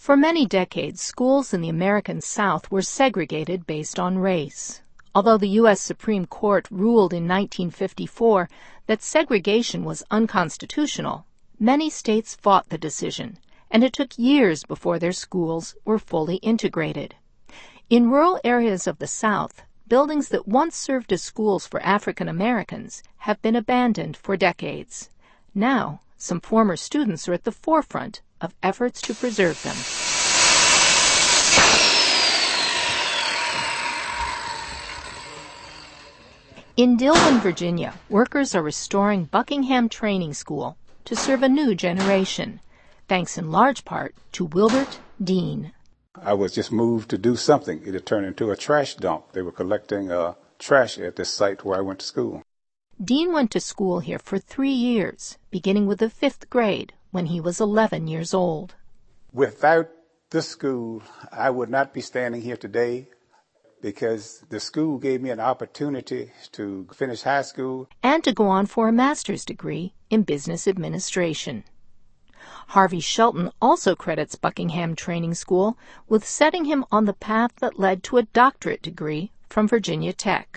For many decades, schools in the American South were segregated based on race. Although the U.S. Supreme Court ruled in 1954 that segregation was unconstitutional, many states fought the decision, and it took years before their schools were fully integrated. In rural areas of the South, buildings that once served as schools for African Americans have been abandoned for decades. Now, some former students are at the forefront of efforts to preserve them. In Dillwyn, Virginia, workers are restoring Buckingham Training School to serve a new generation, thanks in large part to Wilbert Dean. I was just moved to do something. It had turned into a trash dump. They were collecting trash at this site where I went to school. Dean went to school here for 3 years, beginning with the 5th grade when he was 11 years old. Without this school, I would not be standing here today because the school gave me an opportunity to finish high school and to go on for a master's degree in business administration. Harvey Shelton also credits Buckingham Training School with setting him on the path that led to a doctorate degree from Virginia Tech.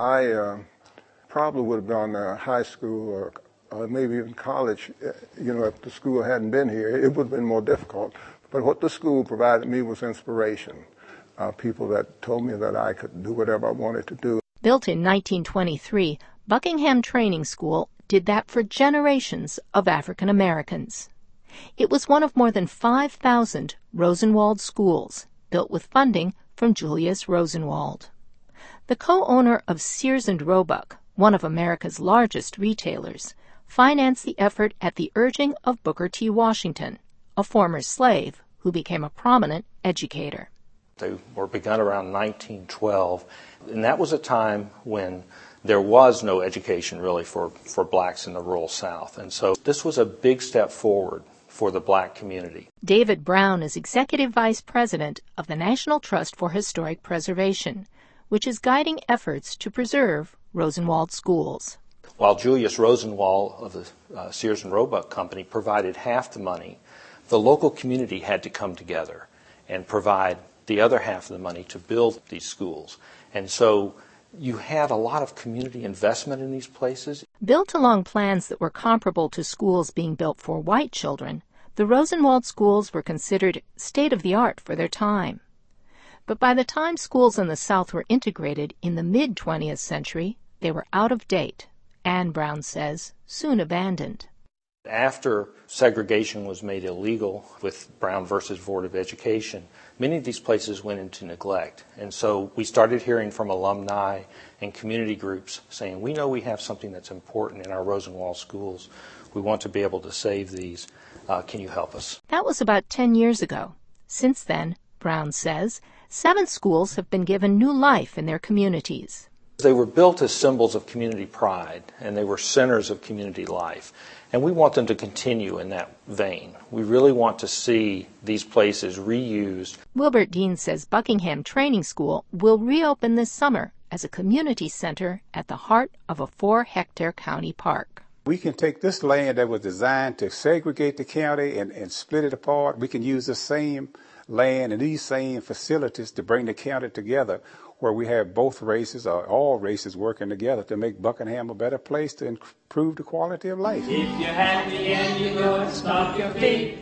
I probably would have gone to high school or maybe even college, if the school hadn't been here. It would have been more difficult. But what the school provided me was inspiration. People that told me that I could do whatever I wanted to do. Built in 1923, Buckingham Training School did that for generations of African Americans. It was one of more than 5,000 Rosenwald schools, built with funding from Julius Rosenwald. The co-owner of Sears and Roebuck, one of America's largest retailers, financed the effort at the urging of Booker T. Washington, a former slave who became a prominent educator. They were begun around 1912, and that was a time when there was no education really for blacks in the rural South. And so this was a big step forward for the black community. David Brown is Executive Vice President of the National Trust for Historic Preservation, which is guiding efforts to preserve Rosenwald schools. While Julius Rosenwald of the Sears and Roebuck Company provided half the money, the local community had to come together and provide the other half of the money to build these schools. And so you had a lot of community investment in these places. Built along plans that were comparable to schools being built for white children, the Rosenwald schools were considered state-of-the-art for their time. But by the time schools in the South were integrated in the mid-20th century, they were out of date, and, Brown says, soon abandoned. After segregation was made illegal with Brown versus Board of Education, many of these places went into neglect. And so we started hearing from alumni and community groups saying, we know we have something that's important in our Rosenwald schools. We want to be able to save these. Can you help us? That was about 10 years ago. Since then, Brown says, 7 schools have been given new life in their communities. They were built as symbols of community pride, and they were centers of community life. And we want them to continue in that vein. We really want to see these places reused. Wilbert Dean says Buckingham Training School will reopen this summer as a community center at the heart of a 4-hectare county park. We can take this land that was designed to segregate the county and split it apart. We can use the same land and these same facilities to bring the county together, where we have both races or all races working together to make Buckingham a better place to improve the quality of life. If you're happy and you know it, stomp your feet.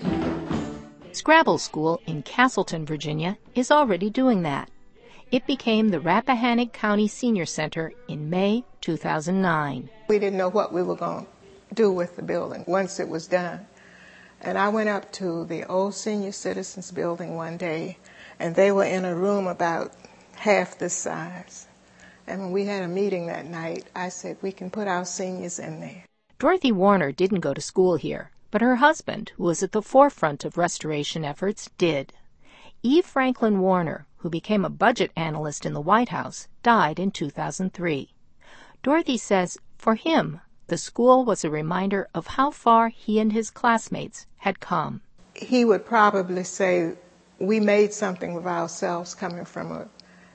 Scrabble School in Castleton, Virginia, is already doing that. It became the Rappahannock County Senior Center in May 2009. We didn't know what we were going to do with the building once it was done. And I went up to the old senior citizens building one day, and they were in a room about half this size. And when we had a meeting that night, I said, we can put our seniors in there. Dorothy Warner didn't go to school here, but her husband, who was at the forefront of restoration efforts, did. E. Franklin Warner, who became a budget analyst in the White House, died in 2003. Dorothy says, for him, the school was a reminder of how far he and his classmates had come. He would probably say, we made something of ourselves coming from a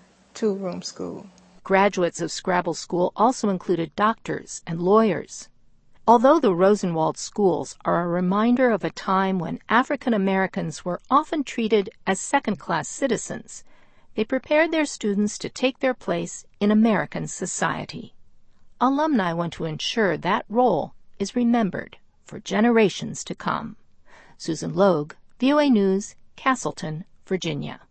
2-room school. Graduates of Scrabble School also included doctors and lawyers. Although the Rosenwald schools are a reminder of a time when African Americans were often treated as second-class citizens, they prepared their students to take their place in American society. Alumni want to ensure that role is remembered for generations to come. Susan Logue, VOA News, Castleton, Virginia.